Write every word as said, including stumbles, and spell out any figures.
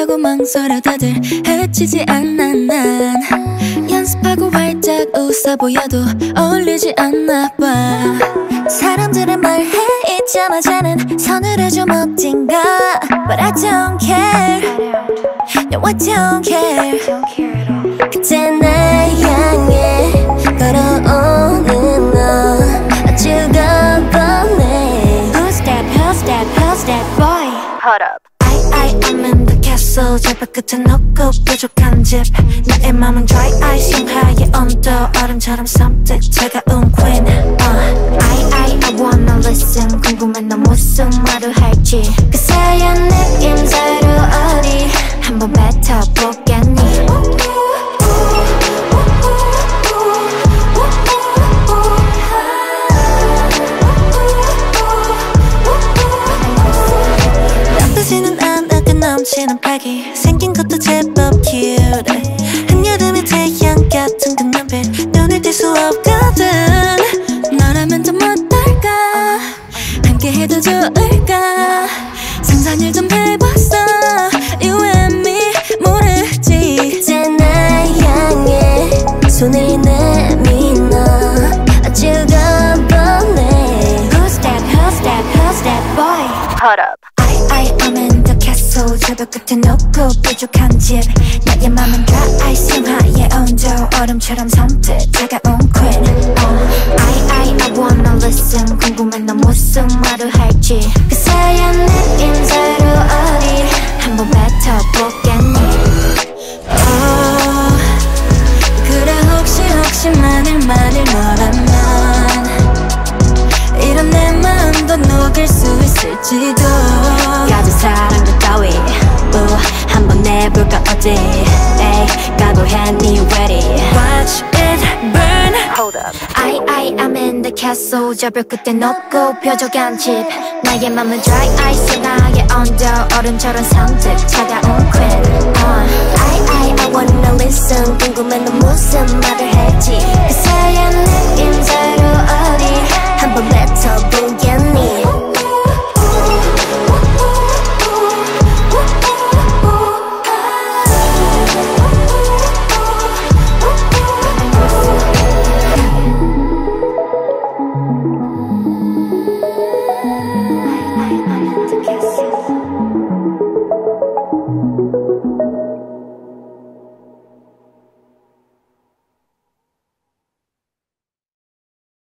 하고 망설여 다들 해치지 않아 난 연습하고 활짝 웃어 보여도 어울리지 않나 봐 사람들은 말해 잊자마자는 서늘해져 멋진가 But I don't care No I don't care 그때 날 향해 걸어오는 너 죽어보네 Who's that, who's that, who's that boy Hold up I, I am in the castle 저 발끝에 놓고 뾰족한 집 나의 맘은 dry ice 영하의 온도 얼음처럼 섬뜩 차가운 queen uh. I, I, I wanna listen 궁금해 너 무슨 말을 할지 그 새한 느낌대로 어디 한번 뱉어보겠니 나쁘지는 않아 그 넘치는 팔기 생긴 것도 제법 cute 한여름의 태양 같은 그 눈빛 눈을 뗄 수 없거든 너라면 좀 어떨까 함께 해도 좋을까 상상을 좀 해봤어 You and me 모르지 이제 날 향해 손을 내밀어 죽어보네 Who's that, who's that, who's that boy Hold up I, I am in the castle 저도 끝에 놓고 뾰족한 집 나의 맘은 dry ice 영하의 온도 얼음처럼 섬뜩 차가운 queen uh. I, I, I wanna listen 궁금해 너 무슨 말을 할지 그 새한 느낌대로 어디 한번 뱉어보겠니 oh, 그래 혹시 혹시 만일 만일 너라면 이런 내 마음도 녹일 수 있을지도 가진 사랑도 따위 우 한번 내볼까 어디 에이 각오했니 ready Watch it burn Hold up I, I, I'm in the castle 저 벽 끝에 놓고 뾰족한 집 나의 맘은 dry ice 나의 온도 얼음처럼 섬뜩 차가운 queen uh. I, I, I wanna listen 궁금해 너 무슨 말을 할지